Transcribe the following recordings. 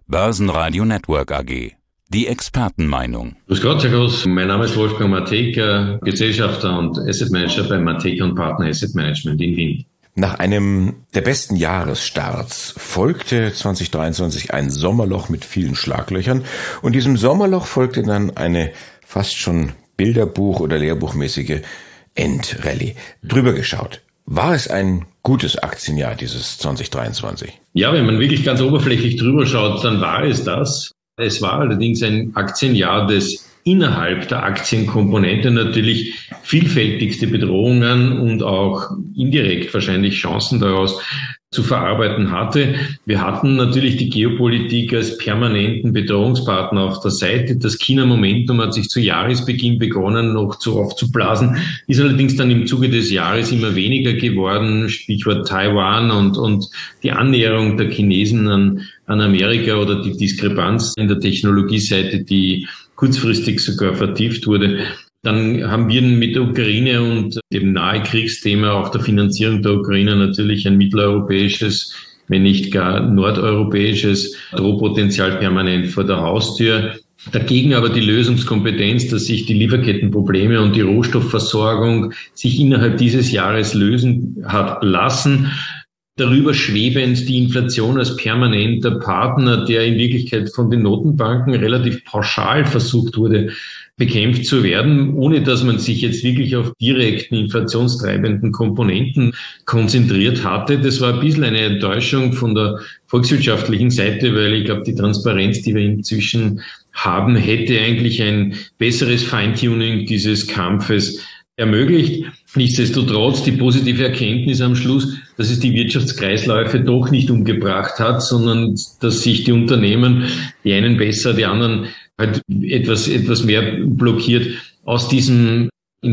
Börsenradio Network AG. Die Expertenmeinung. Grüß Gott, Herr Groß. Mein Name ist Wolfgang Matejka, Gesellschafter und Asset Manager bei Matejka & Partner Asset Management in Wien. Nach einem der besten Jahresstarts folgte 2023 ein Sommerloch mit vielen Schlaglöchern und diesem Sommerloch folgte dann eine fast schon Bilderbuch- oder Lehrbuchmäßige Endrallye. Drüber geschaut. War es ein gutes Aktienjahr, dieses 2023? Ja, wenn man wirklich ganz oberflächlich drüber schaut, dann war es das. Es war allerdings ein Aktienjahr, das innerhalb der Aktienkomponente natürlich vielfältigste Bedrohungen und auch indirekt wahrscheinlich Chancen daraus zu verarbeiten hatte. Wir hatten natürlich die Geopolitik als permanenten Bedrohungspartner auf der Seite. Das China-Momentum hat sich zu Jahresbeginn begonnen, noch zu aufzublasen, ist allerdings dann im Zuge des Jahres immer weniger geworden. Stichwort Taiwan und die Annäherung der Chinesen an Amerika oder die Diskrepanz in der Technologieseite, die kurzfristig sogar vertieft wurde. Dann haben wir mit der Ukraine und dem nahe Kriegsthema, auch der Finanzierung der Ukraine, natürlich ein mitteleuropäisches, wenn nicht gar nordeuropäisches Drohpotenzial permanent vor der Haustür. Dagegen aber die Lösungskompetenz, dass sich die Lieferkettenprobleme und die Rohstoffversorgung sich innerhalb dieses Jahres lösen hat lassen. Darüber schwebend die Inflation als permanenter Partner, der in Wirklichkeit von den Notenbanken relativ pauschal versucht wurde, bekämpft zu werden, ohne dass man sich jetzt wirklich auf direkten inflationstreibenden Komponenten konzentriert hatte. Das war ein bisschen eine Enttäuschung von der volkswirtschaftlichen Seite, weil ich glaube, die Transparenz, die wir inzwischen haben, hätte eigentlich ein besseres Feintuning dieses Kampfes ermöglicht. Nichtsdestotrotz die positive Erkenntnis am Schluss, dass es die Wirtschaftskreisläufe doch nicht umgebracht hat, sondern dass sich die Unternehmen, die einen besser, die anderen halt etwas mehr blockiert, aus diesem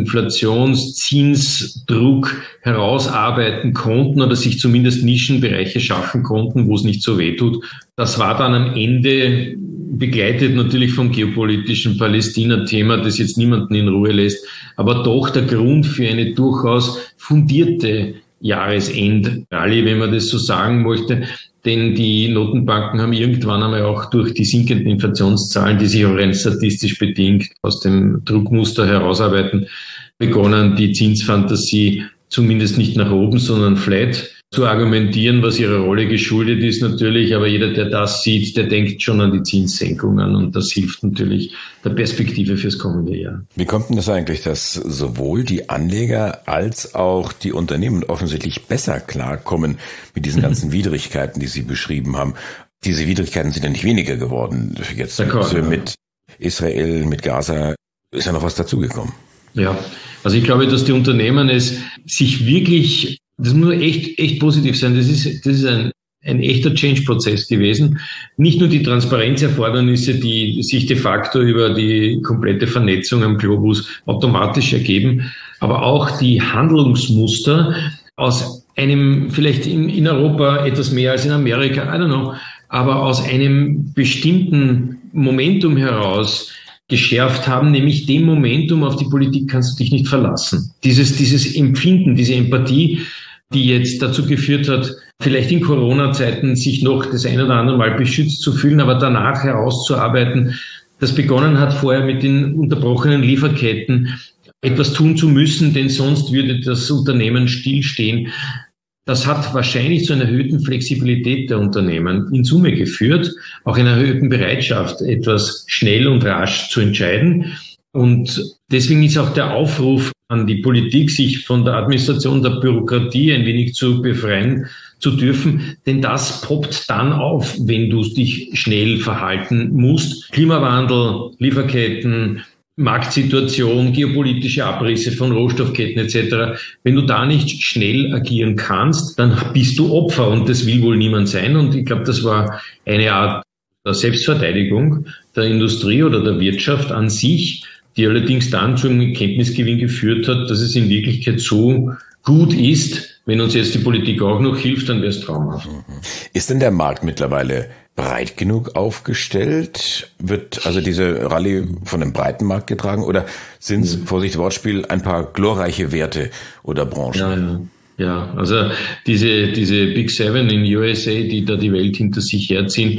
Inflationszinsdruck herausarbeiten konnten oder sich zumindest Nischenbereiche schaffen konnten, wo es nicht so weh tut. Das war dann am Ende begleitet natürlich vom geopolitischen Palästina-Thema, das jetzt niemanden in Ruhe lässt, aber doch der Grund für eine durchaus fundierte Jahresendrallye, wenn man das so sagen möchte. Denn die Notenbanken haben irgendwann einmal auch durch die sinkenden Inflationszahlen, die sich auch rein statistisch bedingt aus dem Druckmuster herausarbeiten, begonnen, die Zinsfantasie zumindest nicht nach oben, sondern flat zu argumentieren, was ihrer Rolle geschuldet ist natürlich. Aber jeder, der das sieht, der denkt schon an die Zinssenkungen und das hilft natürlich der Perspektive fürs kommende Jahr. Wie kommt denn das eigentlich, dass sowohl die Anleger als auch die Unternehmen offensichtlich besser klarkommen mit diesen ganzen Widrigkeiten, die Sie beschrieben haben? Diese Widrigkeiten sind ja nicht weniger geworden. Jetzt mit Israel, mit Gaza ist ja noch was dazugekommen. Ja, also ich glaube, dass die Unternehmen es sich wirklich, das muss echt positiv sein, das ist ein echter Change-Prozess gewesen. Nicht nur die Transparenzerfordernisse, die sich de facto über die komplette Vernetzung am Globus automatisch ergeben, aber auch die Handlungsmuster aus einem, vielleicht in Europa etwas mehr als in Amerika, I don't know, aber aus einem bestimmten Momentum heraus geschärft haben, nämlich dem Momentum, auf die Politik kannst du dich nicht verlassen. Dieses Empfinden, diese Empathie, die jetzt dazu geführt hat, vielleicht in Corona-Zeiten sich noch das ein oder andere Mal beschützt zu fühlen, aber danach herauszuarbeiten, das begonnen hat vorher mit den unterbrochenen Lieferketten, etwas tun zu müssen, denn sonst würde das Unternehmen stillstehen. Das hat wahrscheinlich zu einer erhöhten Flexibilität der Unternehmen in Summe geführt, auch einer erhöhten Bereitschaft, etwas schnell und rasch zu entscheiden. Und deswegen ist auch der Aufruf an die Politik, sich von der Administration der Bürokratie ein wenig zu befreien zu dürfen, denn das poppt dann auf, wenn du dich schnell verhalten musst. Klimawandel, Lieferketten, Marktsituation, geopolitische Abrisse von Rohstoffketten etc. Wenn du da nicht schnell agieren kannst, dann bist du Opfer und das will wohl niemand sein. Und ich glaube, das war eine Art der Selbstverteidigung der Industrie oder der Wirtschaft an sich, die allerdings dann zum Kenntnisgewinn geführt hat, dass es in Wirklichkeit so gut ist. Wenn uns jetzt die Politik auch noch hilft, dann wäre es traumhaft. Ist denn der Markt mittlerweile breit genug aufgestellt? Wird also diese Rallye von einem breiten Markt getragen oder sind es, Vorsicht Wortspiel, ein paar glorreiche Werte oder Branchen? Ja, also diese Big Seven in USA, die da die Welt hinter sich herziehen,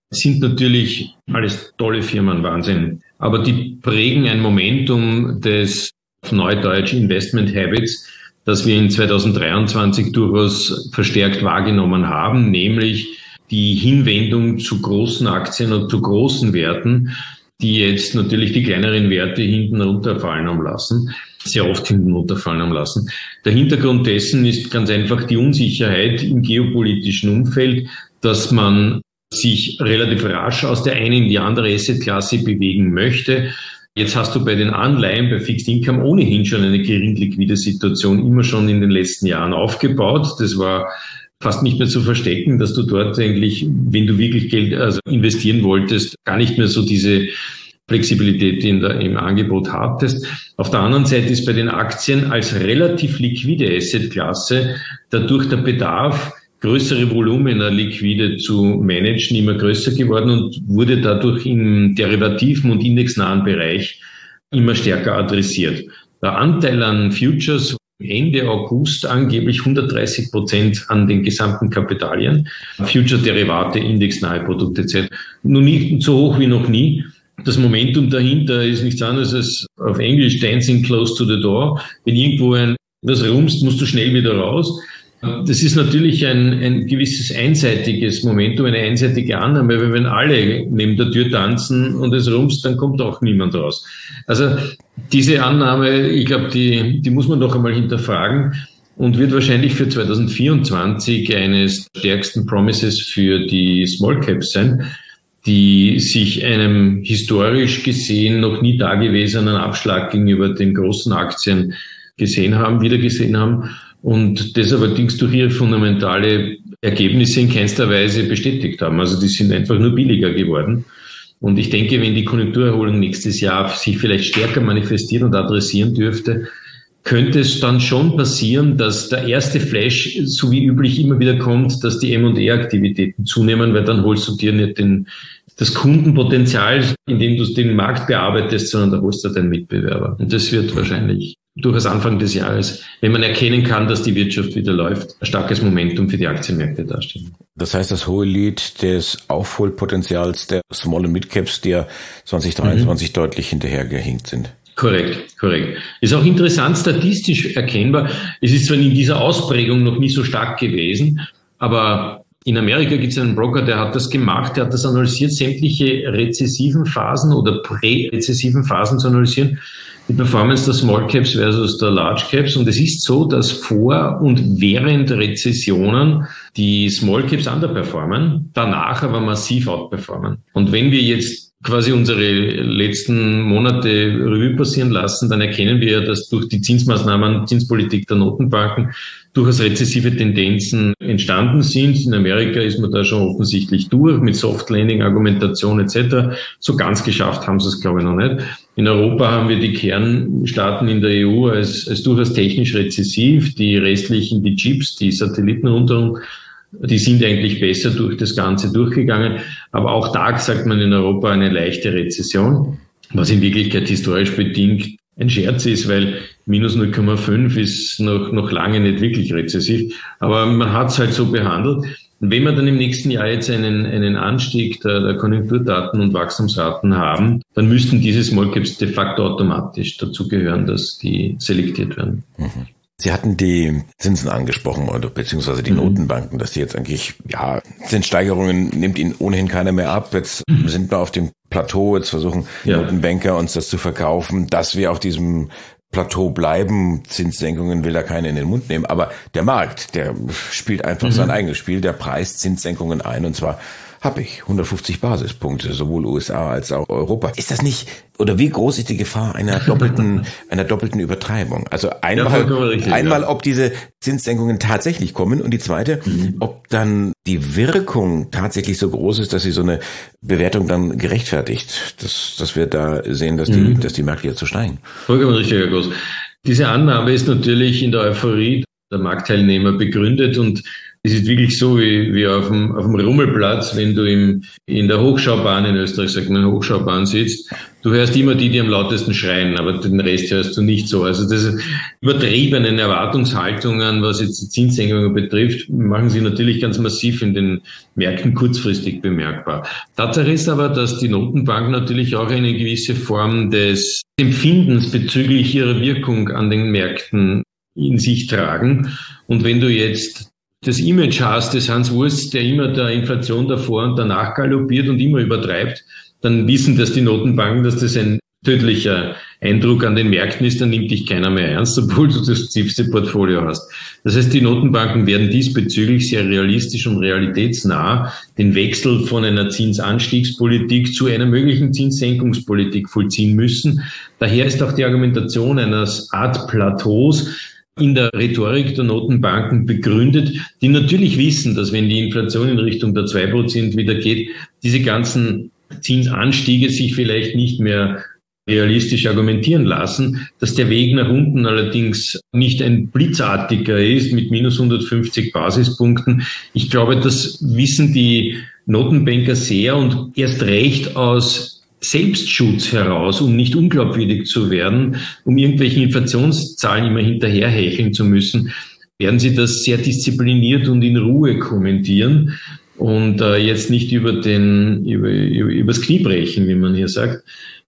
sind natürlich alles tolle Firmen, Wahnsinn. Aber die prägen ein Momentum des, auf Neudeutsch, Investment Habits, das wir in 2023 durchaus verstärkt wahrgenommen haben, nämlich die Hinwendung zu großen Aktien und zu großen Werten, die jetzt natürlich die kleineren Werte hinten runterfallen haben lassen, sehr oft hinten runterfallen haben lassen. Der Hintergrund dessen ist ganz einfach die Unsicherheit im geopolitischen Umfeld, dass man sich relativ rasch aus der einen in die andere Assetklasse bewegen möchte. Jetzt hast du bei den Anleihen, bei Fixed Income ohnehin schon eine gering liquide Situation immer schon in den letzten Jahren aufgebaut. Das war fast nicht mehr zu verstecken, dass du dort eigentlich, wenn du wirklich Geld investieren wolltest, gar nicht mehr so diese Flexibilität im Angebot hattest. Auf der anderen Seite ist bei den Aktien als relativ liquide Assetklasse dadurch der Bedarf, größere Volumina liquide zu managen, immer größer geworden und wurde dadurch im derivativen und indexnahen Bereich immer stärker adressiert. Der Anteil an Futures Ende August angeblich 130% an den gesamten Kapitalien, Future-Derivate, indexnahe Produkte etc. Nur nicht so hoch wie noch nie. Das Momentum dahinter ist nichts anderes als auf Englisch Dancing close to the door. Wenn irgendwo was rumst, musst du schnell wieder raus. Das ist natürlich ein gewisses einseitiges Momentum, eine einseitige Annahme, weil wenn alle neben der Tür tanzen und es rumst, dann kommt auch niemand raus. Also diese Annahme, ich glaube, die muss man doch einmal hinterfragen und wird wahrscheinlich für 2024 eines stärksten Promises für die Small Caps sein, die sich einem historisch gesehen noch nie dagewesenen Abschlag gegenüber den großen Aktien wieder gesehen haben. Und das allerdings durch ihre fundamentale Ergebnisse in keinster Weise bestätigt haben. Also die sind einfach nur billiger geworden. Und ich denke, wenn die Konjunkturerholung nächstes Jahr sich vielleicht stärker manifestieren und adressieren dürfte, könnte es dann schon passieren, dass der erste Flash, so wie üblich, immer wieder kommt, dass die M&A-Aktivitäten zunehmen, weil dann holst du dir nicht das Kundenpotenzial, indem du den Markt bearbeitest, sondern da holst du deinen Mitbewerber. Und das wird wahrscheinlich durchaus Anfang des Jahres, wenn man erkennen kann, dass die Wirtschaft wieder läuft, ein starkes Momentum für die Aktienmärkte darstellen. Das heißt, das hohe Lied des Aufholpotenzials der Small- und Mid-Caps, die ja 2023 deutlich hinterhergehinkt sind. Korrekt. Ist auch interessant statistisch erkennbar. Es ist zwar in dieser Ausprägung noch nie so stark gewesen, aber in Amerika gibt es einen Broker, der hat das gemacht, der hat das analysiert, sämtliche rezessiven Phasen oder prä-rezessiven Phasen zu analysieren, die Performance der Small Caps versus der Large Caps. Und es ist so, dass vor und während Rezessionen die Small Caps underperformen, danach aber massiv outperformen. Und wenn wir jetzt quasi unsere letzten Monate Revue passieren lassen, dann erkennen wir ja, dass durch die Zinsmaßnahmen, Zinspolitik der Notenbanken durchaus rezessive Tendenzen entstanden sind. In Amerika ist man da schon offensichtlich durch mit Soft Landing, Argumentation etc. So ganz geschafft haben sie es, glaube ich, noch nicht. In Europa haben wir die Kernstaaten in der EU als durchaus technisch rezessiv. Die restlichen, die Chips, die Satelliten rundherum, die sind eigentlich besser durch das Ganze durchgegangen. Aber auch da sagt man in Europa eine leichte Rezession, was in Wirklichkeit historisch bedingt ein Scherz ist, weil minus 0,5 ist noch lange nicht wirklich rezessiv. Aber man hat es halt so behandelt. Und wenn wir dann im nächsten Jahr jetzt einen Anstieg der Konjunkturdaten und Wachstumsraten haben, dann müssten diese Small Caps de facto automatisch dazu gehören, dass die selektiert werden. Mhm. Sie hatten die Zinsen angesprochen, oder beziehungsweise die Notenbanken, dass die jetzt eigentlich, Zinssteigerungen nimmt ihnen ohnehin keiner mehr ab. Jetzt sind wir auf dem Plateau, jetzt versuchen Notenbanker uns das zu verkaufen, dass wir auf diesem Plateau bleiben. Zinssenkungen will da keiner in den Mund nehmen. Aber der Markt, der spielt einfach sein eigenes Spiel, der preist Zinssenkungen ein, und zwar habe ich 150 Basispunkte, sowohl USA als auch Europa. Ist das nicht, oder wie groß ist die Gefahr einer doppelten Übertreibung? Also einmal, ob diese Zinssenkungen tatsächlich kommen, und die zweite, ob dann die Wirkung tatsächlich so groß ist, dass sie so eine Bewertung dann gerechtfertigt, dass wir da sehen, dass die Märkte jetzt so steigen. Vollkommen richtig, Herr Groß. Diese Annahme ist natürlich in der Euphorie der Marktteilnehmer begründet, und es ist wirklich so wie auf dem Rummelplatz, wenn du in der Hochschaubahn in Österreich, sagt man, Hochschaubahn sitzt. Du hörst immer die am lautesten schreien, aber den Rest hörst du nicht so. Also diese übertriebenen Erwartungshaltungen, was jetzt die Zinssenkungen betrifft, machen sie natürlich ganz massiv in den Märkten kurzfristig bemerkbar. Tatsache ist aber, dass die Notenbanken natürlich auch eine gewisse Form des Empfindens bezüglich ihrer Wirkung an den Märkten in sich tragen. Und wenn du jetzt das Image hast des Hans Wurst, der immer der Inflation davor und danach galoppiert und immer übertreibt, dann wissen das die Notenbanken, dass das ein tödlicher Eindruck an den Märkten ist, dann nimmt dich keiner mehr ernst, obwohl du das tiefste Portfolio hast. Das heißt, die Notenbanken werden diesbezüglich sehr realistisch und realitätsnah den Wechsel von einer Zinsanstiegspolitik zu einer möglichen Zinssenkungspolitik vollziehen müssen. Daher ist auch die Argumentation einer Art Plateaus in der Rhetorik der Notenbanken begründet, die natürlich wissen, dass wenn die Inflation in Richtung der 2% wieder geht, diese ganzen Zinsanstiege sich vielleicht nicht mehr realistisch argumentieren lassen, dass der Weg nach unten allerdings nicht ein blitzartiger ist mit minus 150 Basispunkten. Ich glaube, das wissen die Notenbanker sehr und erst recht aus Selbstschutz heraus, um nicht unglaubwürdig zu werden, um irgendwelchen Inflationszahlen immer hinterherhecheln zu müssen, werden sie das sehr diszipliniert und in Ruhe kommentieren und jetzt nicht übers Knie brechen, wie man hier sagt.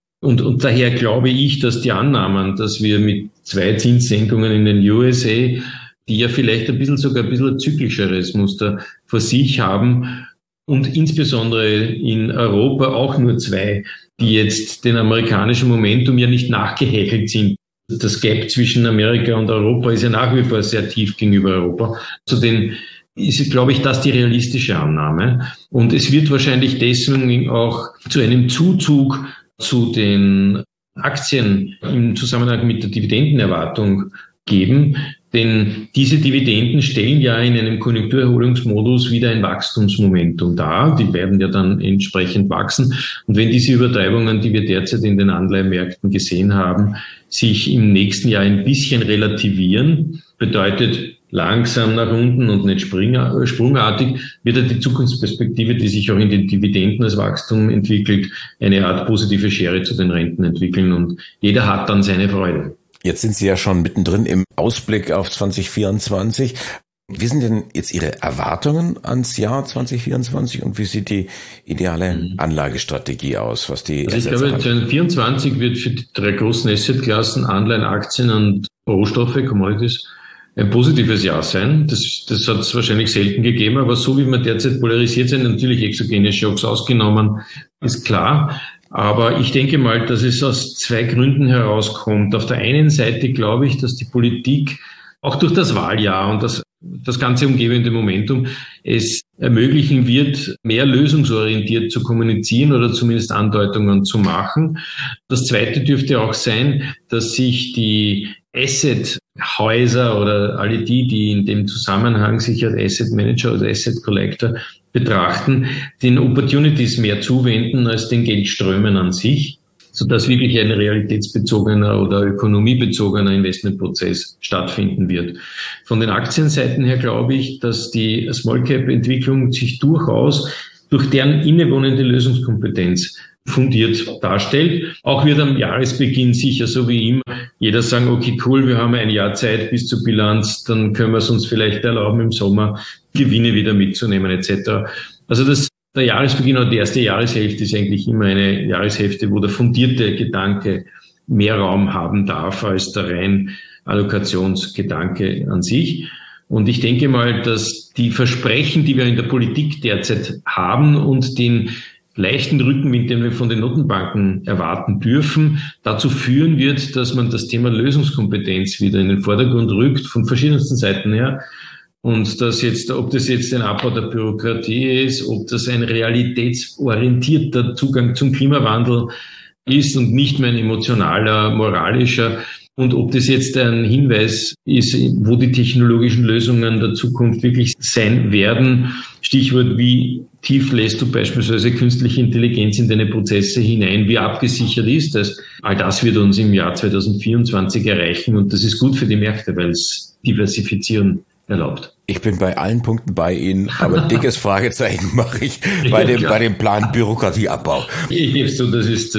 Und daher glaube ich, dass die Annahmen, dass wir mit 2 Zinssenkungen in den USA, die ja vielleicht sogar ein bisschen ein zyklischeres Muster vor sich haben, und insbesondere in Europa auch nur 2, die jetzt den amerikanischen Momentum ja nicht nachgehechelt sind. Das Gap zwischen Amerika und Europa ist ja nach wie vor sehr tief gegenüber Europa. Zudem ist, glaube ich, das die realistische Annahme. Und es wird wahrscheinlich deswegen auch zu einem Zuzug zu den Aktien im Zusammenhang mit der Dividendenerwartung geben. Denn diese Dividenden stellen ja in einem Konjunkturerholungsmodus wieder ein Wachstumsmomentum dar. Die werden ja dann entsprechend wachsen. Und wenn diese Übertreibungen, die wir derzeit in den Anleihenmärkten gesehen haben, sich im nächsten Jahr ein bisschen relativieren, bedeutet langsam nach unten und nicht sprungartig, wird ja die Zukunftsperspektive, die sich auch in den Dividenden als Wachstum entwickelt, eine Art positive Schere zu den Renten entwickeln. Und jeder hat dann seine Freude. Jetzt sind Sie ja schon mittendrin im Ausblick auf 2024. Wie sind denn jetzt Ihre Erwartungen ans Jahr 2024 und wie sieht die ideale Anlagestrategie aus, was die ich glaube, 2024 wird für die 3 großen Assetklassen, Anleihen, Aktien und Rohstoffe, Commodities, ein positives Jahr sein. Das hat es wahrscheinlich selten gegeben, aber so wie wir derzeit polarisiert sind, natürlich exogene Schocks ausgenommen, ist klar. Aber ich denke mal, dass es aus 2 Gründen herauskommt. Auf der einen Seite glaube ich, dass die Politik auch durch das Wahljahr und das ganze umgebende Momentum es ermöglichen wird, mehr lösungsorientiert zu kommunizieren oder zumindest Andeutungen zu machen. Das Zweite dürfte auch sein, dass sich die Asset-Häuser oder alle die in dem Zusammenhang sich als Asset Manager oder Asset Collector betrachten, den Opportunities mehr zuwenden als den Geldströmen an sich, sodass wirklich ein realitätsbezogener oder ökonomiebezogener Investmentprozess stattfinden wird. Von den Aktienseiten her glaube ich, dass die Small-Cap-Entwicklung sich durchaus durch deren innewohnende Lösungskompetenz fundiert darstellt. Auch wird am Jahresbeginn sicher so wie immer jeder sagen, okay, cool, wir haben ein Jahr Zeit bis zur Bilanz, dann können wir es uns vielleicht erlauben, im Sommer Gewinne wieder mitzunehmen etc. Also der Jahresbeginn oder die erste Jahreshälfte ist eigentlich immer eine Jahreshälfte, wo der fundierte Gedanke mehr Raum haben darf als der rein Allokationsgedanke an sich. Und ich denke mal, dass die Versprechen, die wir in der Politik derzeit haben und den leichten Rückenwind, den wir von den Notenbanken erwarten dürfen, dazu führen wird, dass man das Thema Lösungskompetenz wieder in den Vordergrund rückt, von verschiedensten Seiten her. Und dass jetzt, ob das jetzt ein Abbau der Bürokratie ist, ob das ein realitätsorientierter Zugang zum Klimawandel ist und nicht mehr ein emotionaler, moralischer, und ob das jetzt ein Hinweis ist, wo die technologischen Lösungen der Zukunft wirklich sein werden. Stichwort, wie tief lässt du beispielsweise künstliche Intelligenz in deine Prozesse hinein, wie abgesichert ist das? All das wird uns im Jahr 2024 erreichen und das ist gut für die Märkte, weil es diversifizieren erlaubt. Ich bin bei allen Punkten bei Ihnen, aber dickes Fragezeichen mache ich bei dem Plan Bürokratieabbau. Ich gebe so, das ist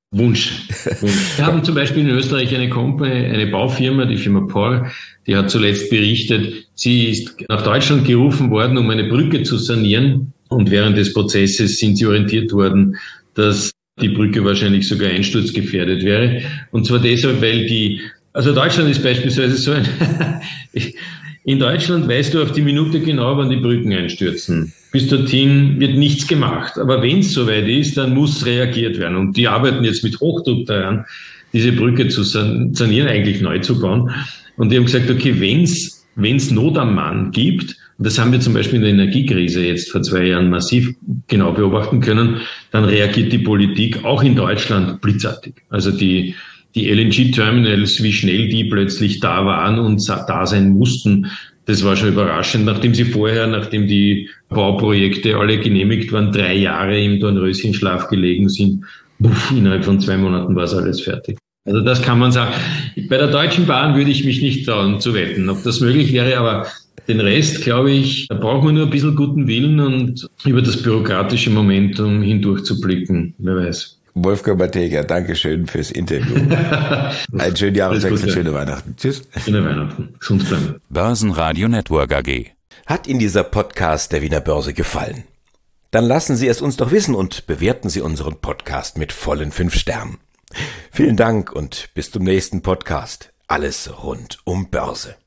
Wunsch. Wir haben zum Beispiel in Österreich eine Company, eine Baufirma, die Firma POR, die hat zuletzt berichtet, sie ist nach Deutschland gerufen worden, um eine Brücke zu sanieren. Und während des Prozesses sind sie orientiert worden, dass die Brücke wahrscheinlich sogar einsturzgefährdet wäre. Und zwar deshalb, weil Deutschland ist beispielsweise so in Deutschland weißt du auf die Minute genau, wann die Brücken einstürzen. Bis dorthin wird nichts gemacht. Aber wenn es soweit ist, dann muss reagiert werden. Und die arbeiten jetzt mit Hochdruck daran, diese Brücke zu sanieren, eigentlich neu zu bauen. Und die haben gesagt, okay, wenn's Not am Mann gibt, und das haben wir zum Beispiel in der Energiekrise jetzt vor 2 Jahren massiv genau beobachten können, dann reagiert die Politik auch in Deutschland blitzartig. Also die LNG-Terminals, wie schnell die plötzlich da waren und da sein mussten, das war schon überraschend, nachdem die Bauprojekte alle genehmigt waren, 3 Jahre im Dornröschenschlaf gelegen sind. Innerhalb von 2 Monaten war es alles fertig. Also das kann man sagen. Bei der Deutschen Bahn würde ich mich nicht trauen zu wetten, ob das möglich wäre, aber den Rest, glaube ich, da braucht man nur ein bisschen guten Willen und über das bürokratische Momentum hindurch zu blicken. Wer weiß. Wolfgang Matejka, danke schön fürs Interview. Einen schönen Jahreswechsel, schöne Weihnachten. Tschüss. Schöne Weihnachten. Gesund bleiben. Börsenradio Network AG. Hat Ihnen dieser Podcast der Wiener Börse gefallen? Dann lassen Sie es uns doch wissen und bewerten Sie unseren Podcast mit vollen 5 Sternen. Vielen Dank und bis zum nächsten Podcast. Alles rund um Börse.